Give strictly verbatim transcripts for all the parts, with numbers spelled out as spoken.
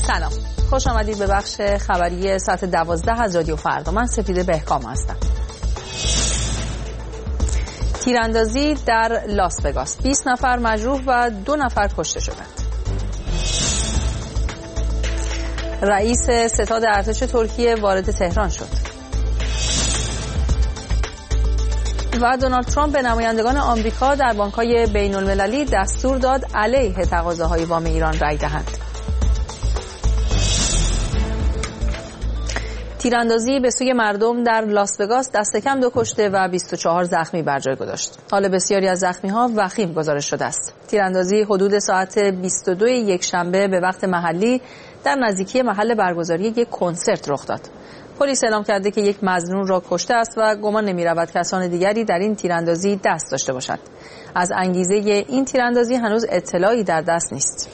سلام، خوش آمدید به بخش خبری ساعت دوازده از رادیو فردا. من سپیده بهکام هستم. تیراندازی در لاس وگاس، بیست نفر مجروح و دو نفر کشته شدند. رئیس ستاد ارتش ترکیه وارد تهران شد. و دونالد ترامپ به نمایندگان آمریکا در بانک‌های بین‌المللی دستور داد علیه تقاضاهای وام ایران رأی دهند. تیراندازی به سوی مردم در لاس وگاس دست کم دو کشته و بیست و چهار زخمی بر جای گذاشت. حال بسیاری از زخمی‌ها وخیم گزارش شده است. تیراندازی حدود ساعت بیست و دو یکشنبه به وقت محلی در نزدیکی محل برگزاری یک کنسرت رخ داد. پلیس اعلام کرده که یک مظنون را کشته است و گمان نمی‌رود کسان دیگری در این تیراندازی دست داشته باشند. از انگیزه این تیراندازی هنوز اطلاعی در دست نیست.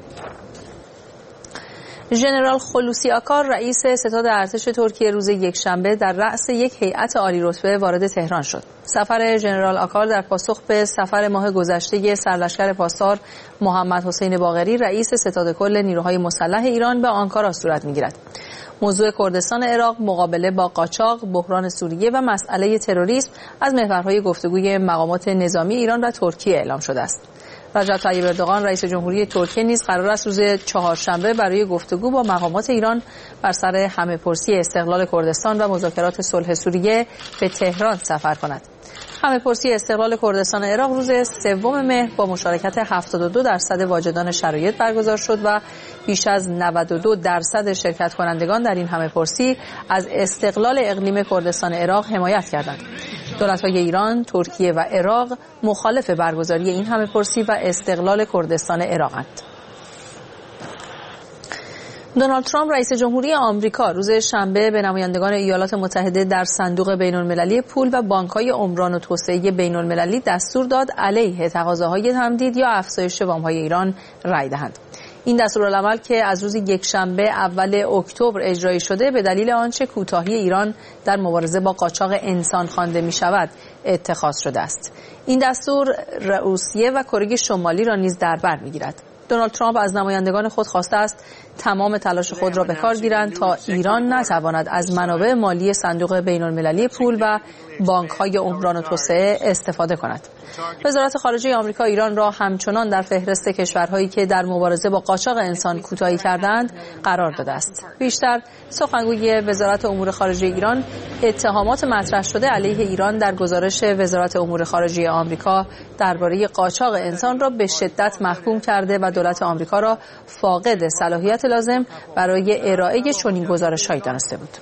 ژنرال خلوصی آکار رئیس ستاد ارتش ترکیه روز یکشنبه در رأس یک هیئت عالی رتبه وارد تهران شد. سفر ژنرال آکار در پاسخ به سفر ماه گذشته سرلشکر پاسدار محمد حسین باقری رئیس ستاد کل نیروهای مسلح ایران به آنکارا صورت می‌گیرد. موضوع کردستان عراق، مقابله با قاچاق، بحران سوریه و مسئله تروریسم از محورهای گفتگوی مقامات نظامی ایران و ترکیه اعلام شده است. رجب طیب اردوغان رئیس جمهوری ترکیه نیز قرار است روز چهارشنبه برای گفتگو با مقامات ایران بر سر همه‌پرسی استقلال کردستان و مذاکرات صلح سوریه به تهران سفر کند. همه‌پرسی استقلال کردستان عراق روز سوم مهر با مشارکت هفتاد و دو درصد واجدان شرایط برگزار شد و بیش از نود و دو درصد شرکت کنندگان در این همه‌پرسی از استقلال اقلیم کردستان عراق حمایت کردند. دولت‌های ایران، ترکیه و عراق مخالف برگزاری این همه‌پرسی و استقلال کردستان عراقند. دونالد ترامپ رئیس جمهوری آمریکا روز شنبه به نمایندگان ایالات متحده در صندوق بین‌المللی پول و بانک‌های عمران و توسعه بین‌المللی دستور داد علیه تقاضاهای تمدید یا افزایش وام‌های ایران رأی دهند. این دستورالعمل که از روز یکشنبه اول اکتبر اجرایی شده به دلیل آنچه کوتاهی ایران در مبارزه با قاچاق انسان خوانده می شود اتخاذ شده است. این دستور روسیه و کره شمالی را نیز در بر می گیرد. دونالد ترامپ از نمایندگان خود خواسته است تمام تلاش خود را به کار گیرند تا ایران نتواند از منابع مالی صندوق بین‌المللی پول و بانک‌های عمران و توسعه استفاده کند. وزارت خارجه آمریکا ایران را همچنان در فهرست کشورهایی که در مبارزه با قاچاق انسان کوتاهی کردند قرار داده است. بیشتر سخنگوی وزارت امور خارجه ایران اتهامات مطرح شده علیه ایران در گزارش وزارت امور خارجه آمریکا درباره قاچاق انسان را به شدت محکوم کرده و دولت آمریکا را فاقد صلاحیت لازم برای ارائه چنین گزارش‌هایی دانسته بود.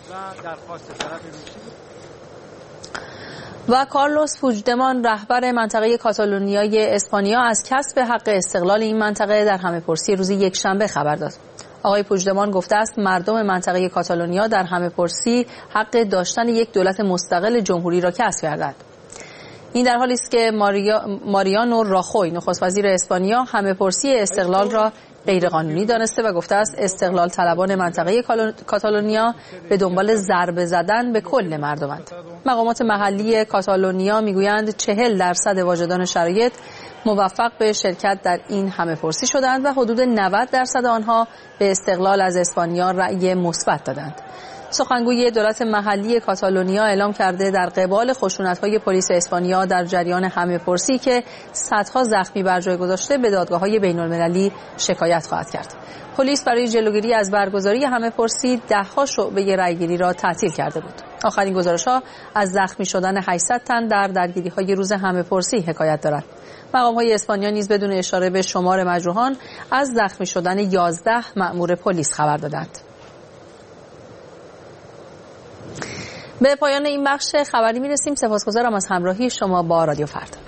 و کارلوس پوجدمان رهبر منطقه کاتالونیای اسپانیا از کسب حق استقلال این منطقه در همه‌پرسی روز یکشنبه خبر داد. آقای پوجدمان گفته است مردم منطقه کاتالونیا در همه‌پرسی حق داشتن یک دولت مستقل جمهوری را کسب کردند. این در حالی است که ماریا، ماریانو راخوی نخست وزیر اسپانیا همه‌پرسی استقلال را غیرقانونی دانسته و گفته است استقلال طلبان منطقه کاتالونیا به دنبال ضربه زدن به کل مردمند. مقامات محلی کاتالونیا میگویند چهل درصد واجدان شرایط موفق به شرکت در این همه‌پرسی شدند و حدود نود درصد آنها به استقلال از اسپانیا رأی مثبت دادند. سخنگوی دولت محلی کاتالونیا اعلام کرده در قبال خشونت‌های پلیس اسپانیا در جریان همه‌پرسی که صدها زخمی بر جای گذاشته به دادگاه‌های بین‌المللی شکایت خواهد کرد. پلیس برای جلوگیری از برگزاری همه‌پرسی ده‌ها شعبه رأیگیری را تعطیل کرده بود. آخرین گزارش‌ها از زخمی شدن هشتصد تن در درگیری‌های روز همه‌پرسی حکایت دارند. مقام‌های اسپانیا نیز بدون اشاره به شمار مجروحان از زخمی شدن یازده مأمور پلیس خبر دادند. به پایان این بخش خبری می‌رسیم. سپاسگزارم از همراهی شما با رادیو فردا.